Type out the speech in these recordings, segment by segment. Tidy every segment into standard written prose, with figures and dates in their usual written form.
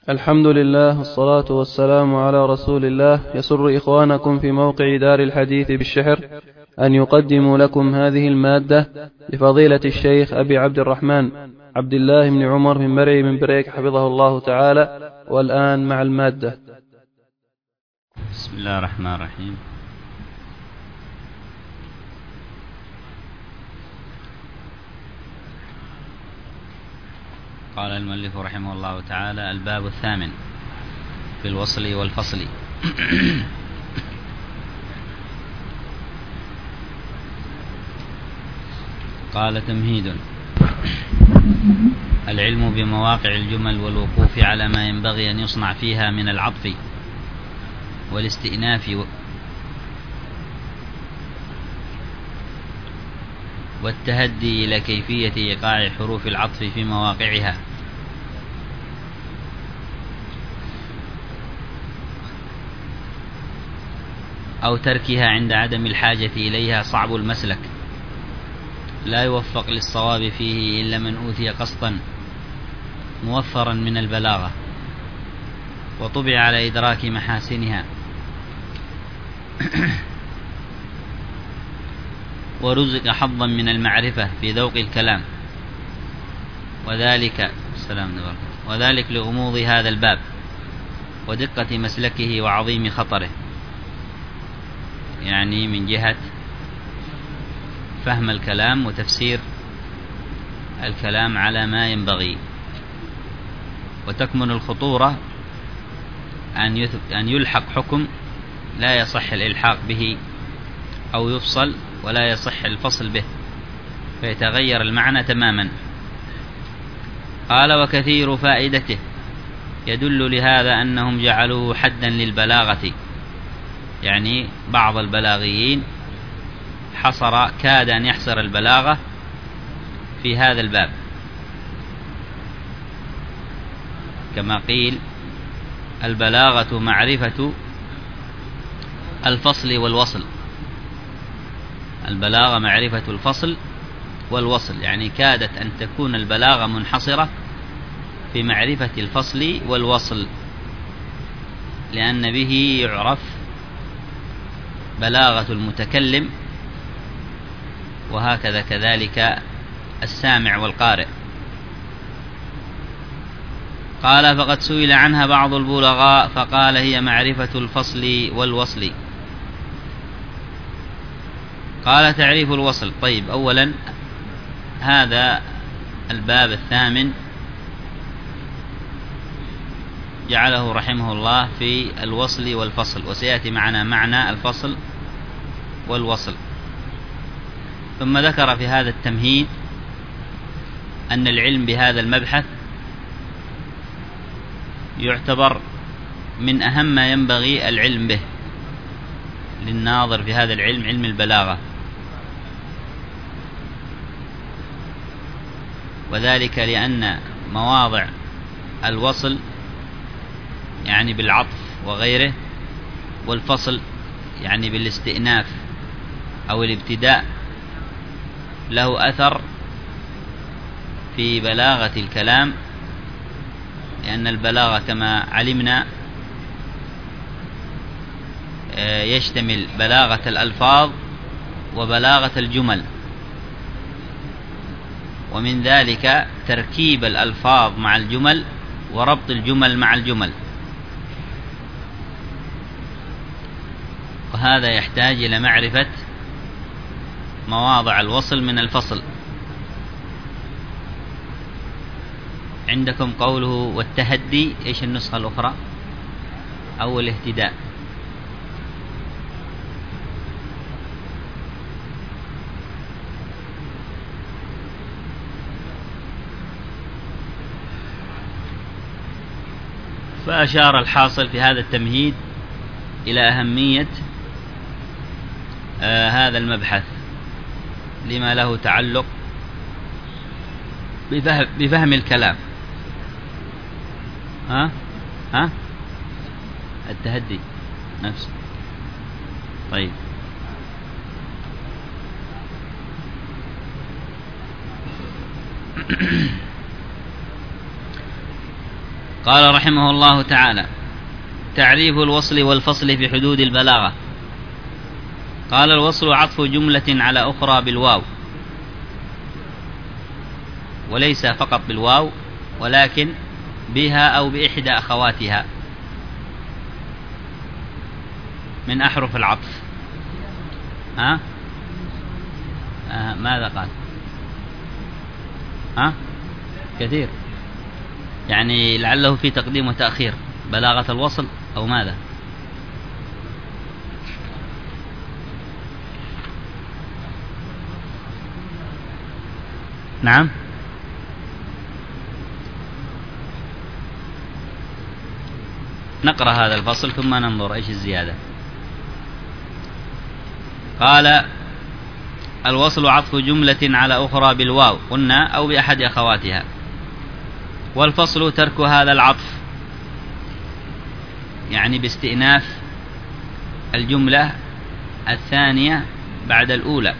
الحمد لله والصلاة والسلام على رسول الله. يسر إخوانكم في موقع دار الحديث بالشحر أن يقدموا لكم هذه المادة لفضيلة الشيخ أبي عبد الرحمن عبد الله بن عمر بن مرعي بن بريك حفظه الله تعالى. والآن مع المادة. بسم الله الرحمن الرحيم. قال المؤلف رحمه الله تعالى: الباب الثامن في الوصل والفصل. قال: تمهيد. العلم بمواقع الجمل والوقوف على ما ينبغي أن يصنع فيها من العطف والاستئناف والتهدي إلى كيفية إيقاع حروف العطف في مواقعها، أو تركها عند عدم الحاجة إليها صعب المسلك، لا يوفق للصواب فيه إلا من أوتي قسطا موفرا من البلاغة وطبع على إدراك محاسنها ورزق حظا من المعرفة في ذوق الكلام، وذلك لغموض هذا الباب ودقة مسلكه وعظيم خطره، يعني من جهة فهم الكلام وتفسير الكلام على ما ينبغي. وتكمن الخطورة أن يلحق حكم لا يصح الإلحاق به، أو يفصل ولا يصح الفصل به، فيتغير المعنى تماما. قال: وكثير فائدته يدل لهذا أنهم جعلوه حدا للبلاغة، يعني بعض البلاغيين كاد أن يحصر البلاغة في هذا الباب، كما قيل: البلاغة معرفة الفصل والوصل. البلاغة معرفة الفصل والوصل، يعني كادت أن تكون البلاغة منحصرة في معرفة الفصل والوصل، لأن به يعرف بلاغة المتكلم، وهكذا كذلك السامع والقارئ. قال: فقد سئل عنها بعض البلغاء فقال: هي معرفة الفصل والوصل. قال: تعريف الوصل. طيب، أولا هذا الباب الثامن جعله رحمه الله في الوصل والفصل، وسيأتي معنا معنى الفصل والوصل. ثم ذكر في هذا التمهيد أن العلم بهذا المبحث يعتبر من أهم ما ينبغي العلم به للناظر في هذا العلم، علم البلاغة، وذلك لأن مواضع الوصل يعني بالعطف وغيره، والفصل يعني بالاستئناف أو الابتداء، له أثر في بلاغة الكلام، لأن البلاغة كما علمنا يشتمل بلاغة الألفاظ وبلاغة الجمل، ومن ذلك تركيب الألفاظ مع الجمل وربط الجمل مع الجمل، وهذا يحتاج إلى معرفة مواضع الوصل من الفصل. عندكم قوله والتهدي، إيش النسخة الأخرى؟ أو الاهتداء؟ فأشار الحاصل في هذا التمهيد إلى أهمية هذا المبحث لما له تعلق بفهم الكلام. التهدي نفسه. طيب، قال رحمه الله تعالى: تعريف الوصل والفصل في حدود البلاغة. قال: الوصل عطف جملة على أخرى بالواو، وليس فقط بالواو ولكن بها أو بإحدى أخواتها من أحرف العطف. ماذا قال؟ كثير، يعني لعله في تقديم وتأخير، بلاغة الوصل أو ماذا؟ نعم. نقرأ هذا الفصل ثم ننظر إيش الزيادة. قال: الوصل عطف جملة على أخرى بالواو قلنا أو بأحد أخواتها، والفصل ترك هذا العطف، يعني باستئناف الجملة الثانية بعد الأولى.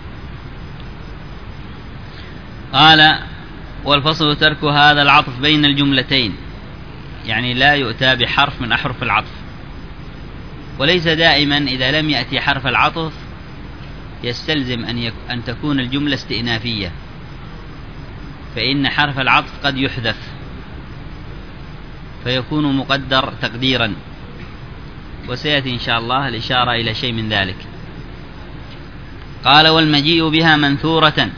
قال: والفصل ترك هذا العطف بين الجملتين، يعني لا يؤتى بحرف من أحرف العطف، وليس دائما إذا لم يأتي حرف العطف يستلزم أن تكون الجملة استئنافية، فإن حرف العطف قد يحذف فيكون مقدر تقديرا، وسيأتي إن شاء الله الإشارة إلى شيء من ذلك. قال: والمجيء بها منثورة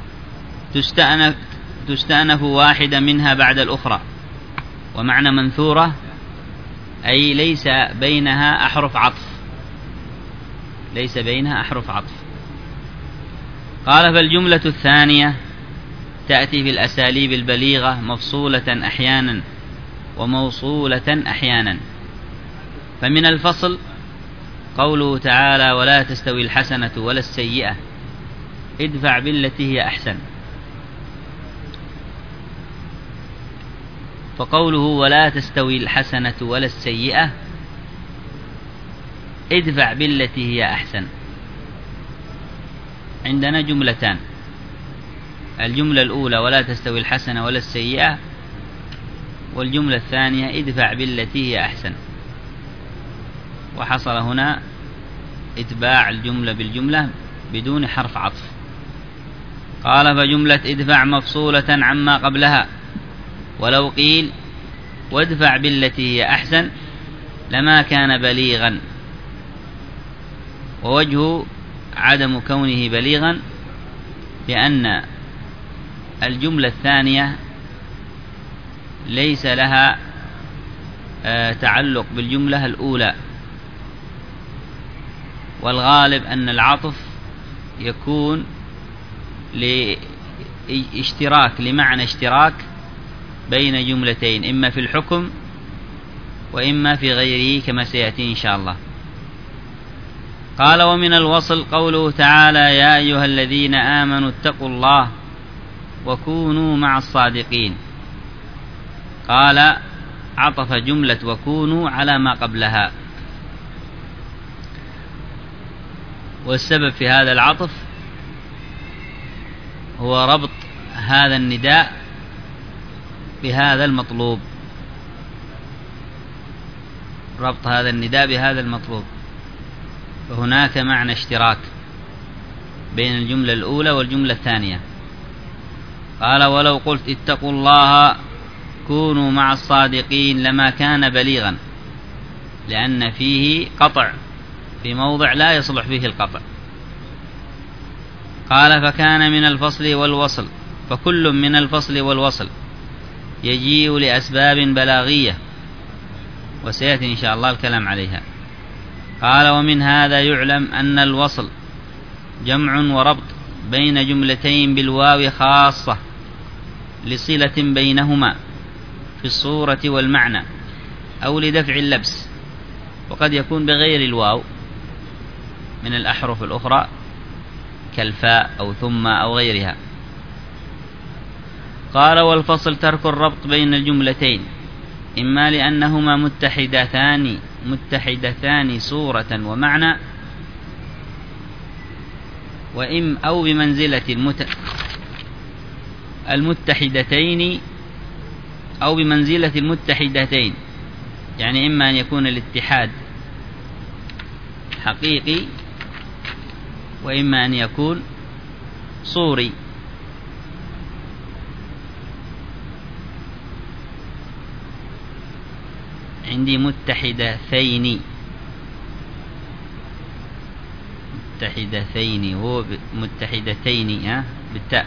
تستأنف واحدة منها بعد الأخرى. ومعنى منثورة أي ليس بينها أحرف عطف، ليس بينها أحرف عطف. قال: فالجملة الثانية تأتي في الأساليب البليغة مفصولة أحيانا وموصولة أحيانا. فمن الفصل قوله تعالى: ولا تستوي الحسنة ولا السيئة ادفع بالتي هي أحسن. فقوله ولا تستوي الحسنة ولا السيئة ادفع بالتي هي أحسن، عندنا جملتان: الجملة الأولى ولا تستوي الحسنة ولا السيئة، والجملة الثانية ادفع بالتي هي أحسن. وحصل هنا اتباع الجملة بالجملة بدون حرف عطف. قال: فجملة ادفع مفصولة عما قبلها، ولو قيل وادفع بالتي هي أحسن لما كان بليغا. ووجه عدم كونه بليغا لأن الجملة الثانية ليس لها تعلق بالجملة الأولى، والغالب أن العطف يكون لمعنى اشتراك بين جملتين، إما في الحكم وإما في غيره كما سيأتي إن شاء الله. قال: ومن الوصل قوله تعالى: يا أيها الذين آمنوا اتقوا الله وكونوا مع الصادقين. قال: عطف جملة وكونوا على ما قبلها، والسبب في هذا العطف هو ربط هذا النداء بهذا المطلوب، ربط هذا النداء بهذا المطلوب، فهناك معنى اشتراك بين الجملة الأولى والجملة الثانية. قال: ولو قلت اتقوا الله كونوا مع الصادقين لما كان بليغا، لأن فيه قطع في موضع لا يصلح فيه القطع. قال: فكان من الفصل والوصل، فكل من الفصل والوصل يجيء لأسباب بلاغية، وسيأتي إن شاء الله الكلام عليها. قال: ومن هذا يعلم أن الوصل جمع وربط بين جملتين بالواو خاصة لصلة بينهما في الصورة والمعنى أو لدفع اللبس، وقد يكون بغير الواو من الأحرف الأخرى كالفاء أو ثم أو غيرها. قال: والفصل ترك الربط بين الجملتين، إما لأنهما متحدتان صورة ومعنى، أو بمنزلة المتحدتين أو بمنزلة المتحدتين، يعني إما أن يكون الاتحاد حقيقي وإما أن يكون صوري. عندي متحدتين هو متحدتين بالتاء.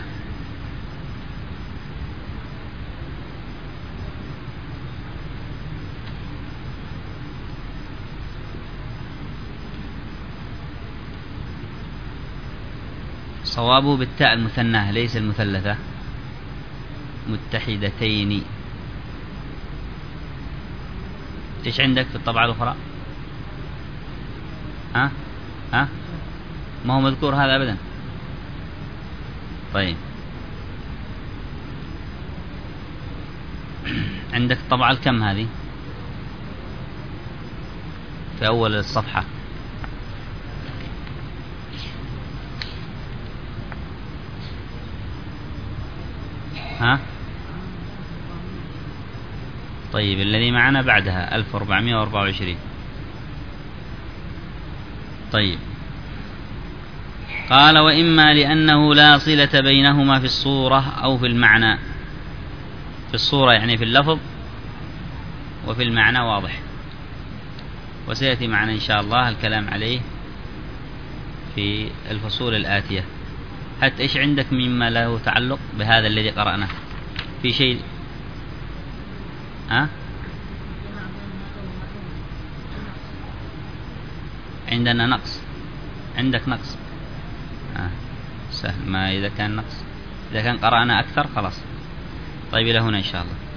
صوابه بالتاء المثنى ليس المثلثة. متحدتين. ايش عندك في الطبعة الأخرى؟ ها ما هو مذكور هذا أبدا. طيب عندك الطبعة الكم هذه في أول الصفحة؟ طيب الذي معنا بعدها 1424. طيب قال وإما لأنه لا صلة بينهما في الصورة أو في المعنى. في الصورة يعني في اللفظ، وفي المعنى واضح، وسيأتي معنا إن شاء الله الكلام عليه في الفصول الآتية. حتى إيش عندك مما له تعلق بهذا الذي قرأناه؟ في شيء عندنا نقص. عندك نقص سهل. ما إذا كان نقص، إذا كان قرأنا أكثر خلاص. طيب إلى هنا إن شاء الله.